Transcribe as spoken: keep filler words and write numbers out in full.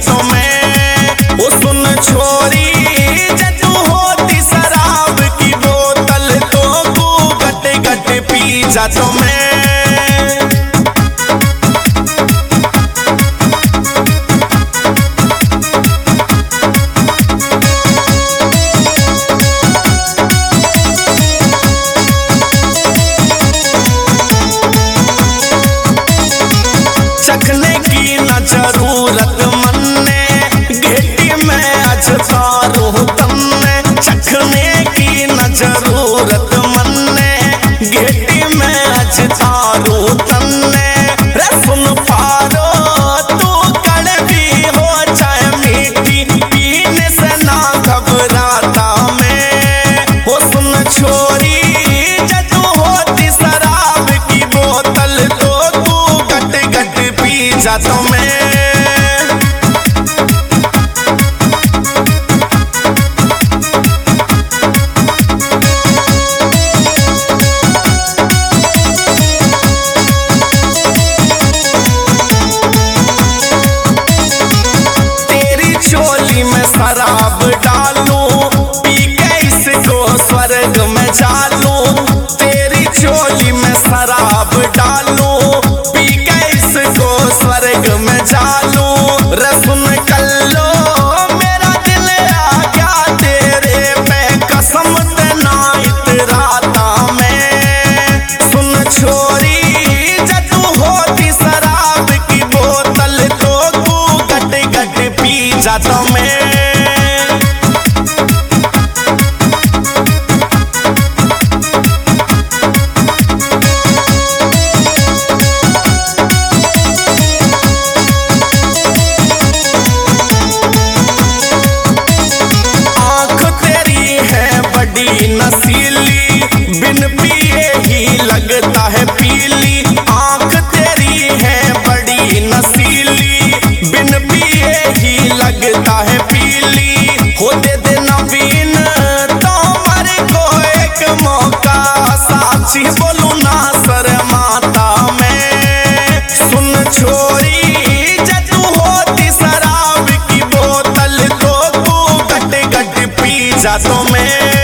जातो में। ओ सुन छोरी जदू होती शराब की बोतल तो तू गट गट पी जातो में। चखने की न जरूरत मन्ने घेटी में अजतारू तमने। चखने की न जरूरत मन्ने घेटी में अजतारू तमने। रे सुन पारो तू कड़वी हो चाहे मीठी पीने से ना घबराता मैं। वो सुन छोरी जदू होती शराब की बोतल तो तू गट गट पी जातो में। तेरी चोली में शराब डालूं पी के इसको स्वर्ग में जालूं। तेरी चोली में शराब डालूं पी के इसको स्वर्ग में जालूं। रसुन कल्लो मेरा दिल आ गया तेरे पे कसम ते ना इतराता मैं। सुन छोरी जदू होती शराब की बोतल तो तू गट गट पी जातो में। नसीली बिन पिए ही लगता है पीली। आंख तेरी है बड़ी नसीली बिन पिए ही लगता है पीली। हो दे दे नवीन तो मर को एक मौका साक्षी बोलू ना शर्माता मैं। सुन छोरी जदू होती शराब की बोतल तो तू गट गट पी जातो में।